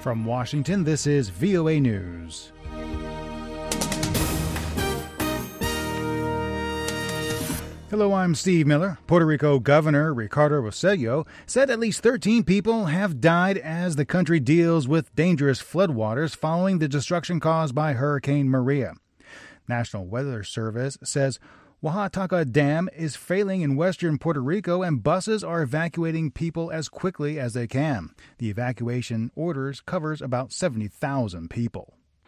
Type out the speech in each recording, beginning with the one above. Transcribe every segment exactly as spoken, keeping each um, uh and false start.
From Washington, this is V O A News. Hello, I'm Steve Miller. Puerto Rico Governor Ricardo Rossello said at least thirteen people have died as the country deals with dangerous floodwaters following the destruction caused by Hurricane Maria. National Weather Service says Oaxaca Dam is failing in western Puerto Rico and buses are evacuating people as quickly as they can. The evacuation orders covers about seventy thousand people.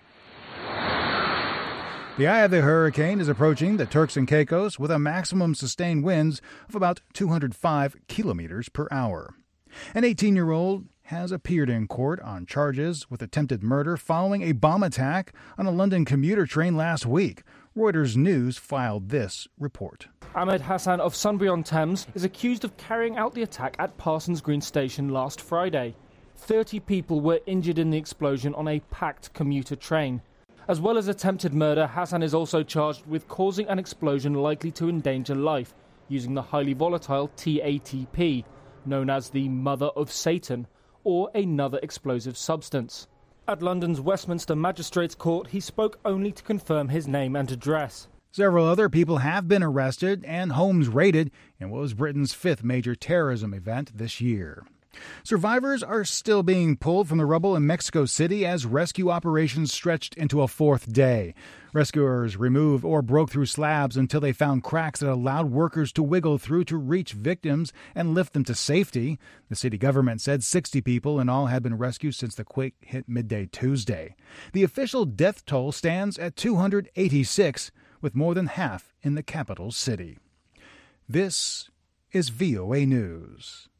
The eye of the hurricane is approaching the Turks and Caicos with a maximum sustained winds of about two hundred five kilometers per hour. An eighteen-year-old has appeared in court on charges with attempted murder following a bomb attack on a London commuter train last week. Reuters News filed this report. Ahmed Hassan of Sunbury-on-Thames is accused of carrying out the attack at Parsons Green Station last Friday. Thirty people were injured in the explosion on a packed commuter train. As well as attempted murder, Hassan is also charged with causing an explosion likely to endanger life, using the highly volatile T A T P, known as the Mother of Satan, or another explosive substance. At London's Westminster Magistrates Court, he spoke only to confirm his name and address. Several other people have been arrested and homes raided in what was Britain's fifth major terrorism event this year. Survivors are still being pulled from the rubble in Mexico City as rescue operations stretched into a fourth day. Rescuers removed or broke through slabs until they found cracks that allowed workers to wiggle through to reach victims and lift them to safety. The city government said sixty people in all had been rescued since the quake hit midday Tuesday. The official death toll stands at two hundred eighty-six, with more than half in the capital city. This is V O A News.